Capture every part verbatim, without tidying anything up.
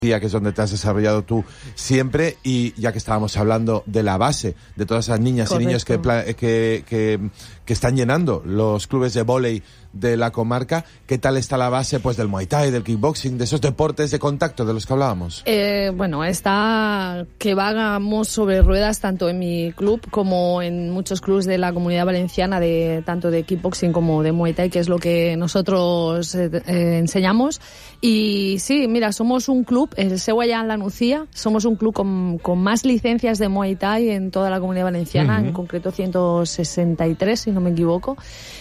que es donde te has desarrollado tú siempre, y ya que estábamos hablando de la base, de todas esas niñas Correcto. y niños que, que, que, que están llenando los clubes de vóley de la comarca, ¿qué tal está la base pues del Muay Thai, del kickboxing, de esos deportes de contacto de los que hablábamos? Eh, bueno, está que vagamos sobre ruedas tanto en mi club como en muchos clubes de la Comunidad Valenciana, de tanto de kickboxing como de Muay Thai, que es lo que nosotros eh, eh, enseñamos. Y sí, mira, somos un club, el Seguayán La Nucía, somos un club con, con más licencias de Muay Thai en toda la Comunidad Valenciana, uh-huh. en concreto ciento sesenta y tres, si no me equivoco.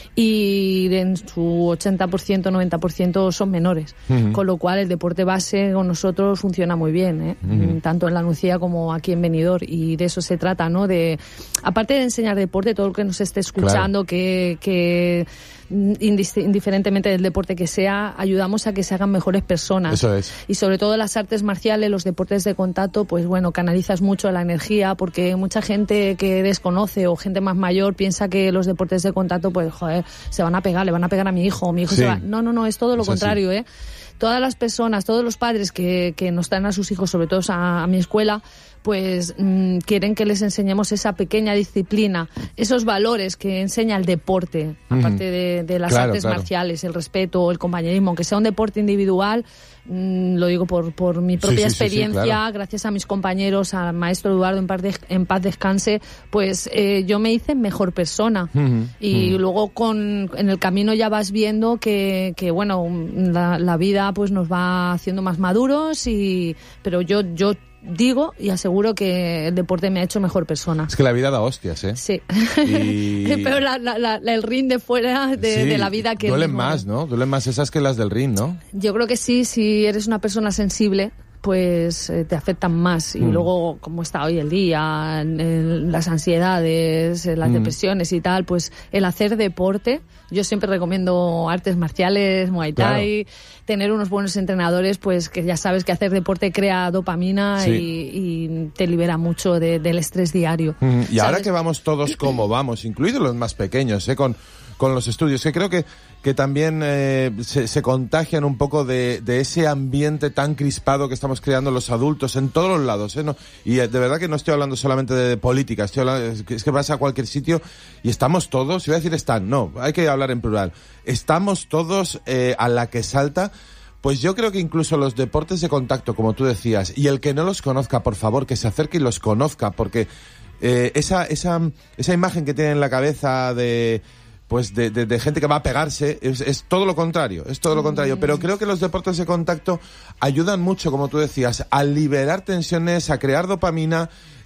Y en su ochenta por ciento, noventa por ciento son menores, uh-huh. con lo cual el deporte base con nosotros funciona muy bien, ¿eh? uh-huh. tanto en La Nucía como aquí en Benidorm, y de eso se trata, ¿no? De, aparte de enseñar deporte, todo el que nos esté escuchando, claro. que, que indiferentemente del deporte que sea, ayudamos a que se hagan mejores personas. Eso es. Y sobre todo las artes marciales, los deportes de contacto, pues bueno, canalizas mucho la energía, porque mucha gente que desconoce o gente más mayor piensa que los deportes de contacto, pues joder, se van a pegar, le van a pegar a mi hijo, o mi hijo sí. se va. No, no, no, es todo lo es contrario, así. ¿eh? Todas las personas, todos los padres que, que nos traen a sus hijos, sobre todo a, a mi escuela, pues mmm, quieren que les enseñemos esa pequeña disciplina, esos valores que enseña el deporte, uh-huh. aparte de, de las claro, artes claro. marciales, el respeto, el compañerismo, aunque sea un deporte individual, mmm, lo digo por, por mi propia sí, sí, experiencia, sí, sí, claro. gracias a mis compañeros, al maestro Eduardo, en paz, de, en paz descanse, pues eh, yo me hice mejor persona. Uh-huh. Y uh-huh. luego con en el camino ya vas viendo que, que bueno, la, la vida pues nos va haciendo más maduros, y pero yo yo digo y aseguro que el deporte me ha hecho mejor persona. Es que la vida da hostias, ¿eh? Sí. Y... Pero la, la, la, el ring de fuera de, sí, de la vida que... duelen más, ¿no? Duelen más esas que las del ring, ¿no? Yo creo que sí, si eres una persona sensible, pues eh, te afectan más. Y mm. luego, como está hoy el día, en, en las ansiedades, en las mm. depresiones y tal, pues el hacer deporte, yo siempre recomiendo artes marciales, Muay Thai, claro. tener unos buenos entrenadores, pues que ya sabes que hacer deporte crea dopamina sí. y, y te libera mucho de, del estrés diario. Mm. Y ¿sabes? Ahora que vamos todos como vamos, incluidos los más pequeños, ¿eh? con con los estudios, que creo que, que también eh, se, se contagian un poco de, de ese ambiente tan crispado que estamos creando los adultos en todos los lados, ¿eh? No, y de verdad que no estoy hablando solamente de política, estoy hablando, es, que, es que vas a cualquier sitio y estamos todos, si voy a decir están, no, hay que hablar en plural, estamos todos eh, a la que salta. Pues yo creo que incluso los deportes de contacto, como tú decías, y el que no los conozca, por favor, que se acerque y los conozca, porque eh, esa, esa, esa imagen que tiene en la cabeza de... pues de, de, de gente que va a pegarse, es, es todo lo contrario, es todo lo contrario. Pero creo que los deportes de contacto ayudan mucho, como tú decías, a liberar tensiones, a crear dopamina,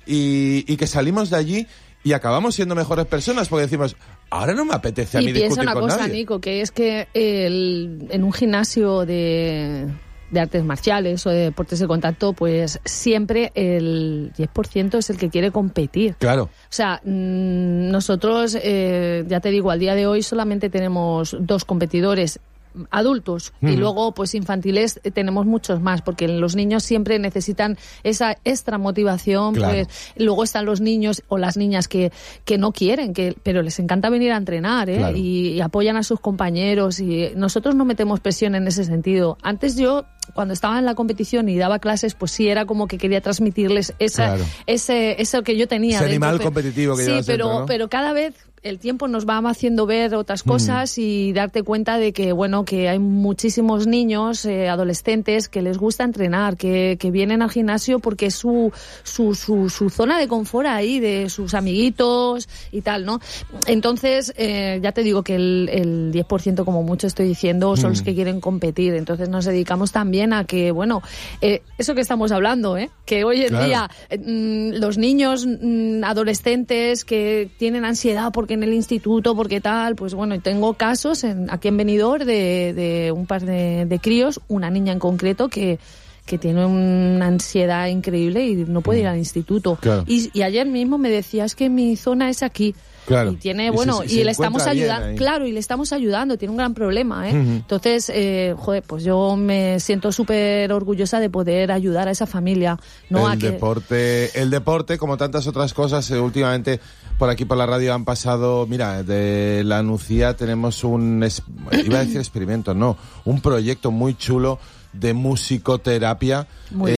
y, y que salimos de allí y acabamos siendo mejores personas, porque decimos, ahora no me apetece a mí discutir con nadie. Y piensa una cosa, Nico, que es que el, en un gimnasio de... de artes marciales o de deportes de contacto, pues siempre el diez por ciento es el que quiere competir. Claro. O sea, mmm, nosotros, eh, ya te digo, al día de hoy solamente tenemos dos competidores adultos mm. y luego pues infantiles eh, tenemos muchos más, porque los niños siempre necesitan esa extra motivación, claro. pues luego están los niños o las niñas que, que no quieren, que pero les encanta venir a entrenar, ¿eh? Claro. y, y apoyan a sus compañeros, y nosotros no metemos presión en ese sentido. Antes yo, cuando estaba en la competición y daba clases, pues sí era como que quería transmitirles esa, claro. ese, eso que yo tenía. Ese dentro. animal competitivo que sí, llevas pero, dentro, ¿no? pero cada vez el tiempo nos va haciendo ver otras cosas mm. y darte cuenta de que, bueno, que hay muchísimos niños, eh, adolescentes, que les gusta entrenar, que, que vienen al gimnasio porque es su, su, su, su zona de confort ahí, de sus amiguitos y tal, ¿no? Entonces, eh, ya te digo que el, el diez por ciento, como mucho estoy diciendo, son mm. los que quieren competir. Entonces nos dedicamos también a que, bueno, eh, eso que estamos hablando, ¿eh? Que hoy en claro. día eh, los niños, adolescentes que tienen ansiedad porque en el instituto, porque tal, pues bueno, tengo casos en, aquí en Benidorm de, de un par de, de críos, una niña en concreto que que tiene una ansiedad increíble y no puede ir al instituto. Claro. Y, y ayer mismo me decía, es que mi zona es aquí. Claro. Y tiene, bueno, y, se, y se le estamos ayudando, claro, y le estamos ayudando, tiene un gran problema, ¿eh? Uh-huh. Entonces, eh, joder, pues yo me siento súper orgullosa de poder ayudar a esa familia, ¿no? El a que... deporte, el deporte, como tantas otras cosas, eh, últimamente por aquí por la radio han pasado, mira, de La Nucía tenemos un, iba a decir experimento, no, un proyecto muy chulo de musicoterapia. Muy